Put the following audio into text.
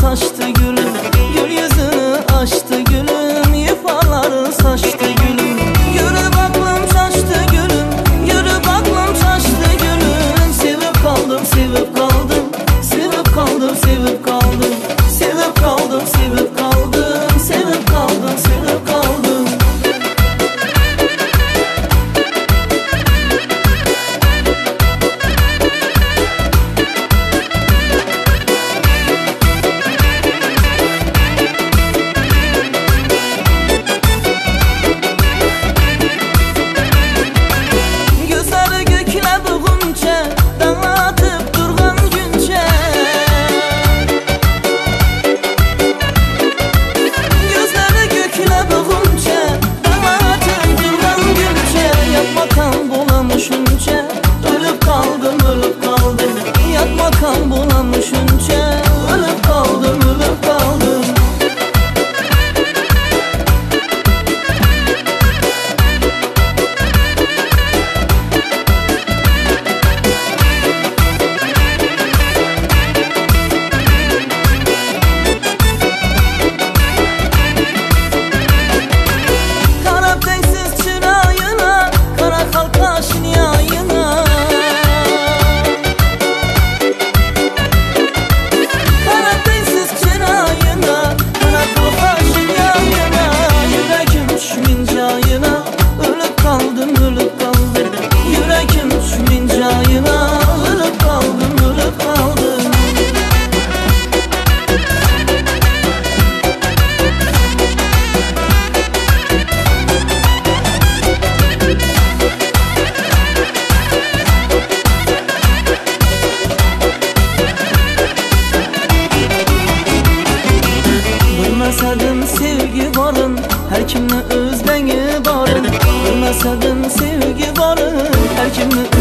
saçtı gülüm, gül yüzünü açtı gülüm, yufaları saçtı gülüm. Yürü baklım şaştı gülüm, yürü baklım şaştı gülüm. Sevip kaldım, sevip kaldım, sevip kaldım, sevip kaldım, sevip kaldım, sevip kaldım, sevip kaldım, sevip kaldım. Ölüp kaldım, ölüp kaldım. Yatma kan bulamışınca ölüp kaldım, ölüp kaldım. Kara densiz çırağına, kara kalkaşın yayına. Kara densiz çırağına, kara kalkaşın yayına. Yüreğim düşmün cayına, ölüp kaldım, ölüp kaldım. Yüreğim düşmün cayına, ölüp kaldım, ölüp kaldım. Bilməsədim sevgi varın, hər kimlə öz dəngi varın. Bilməsədim sevgi varın, hər kimlə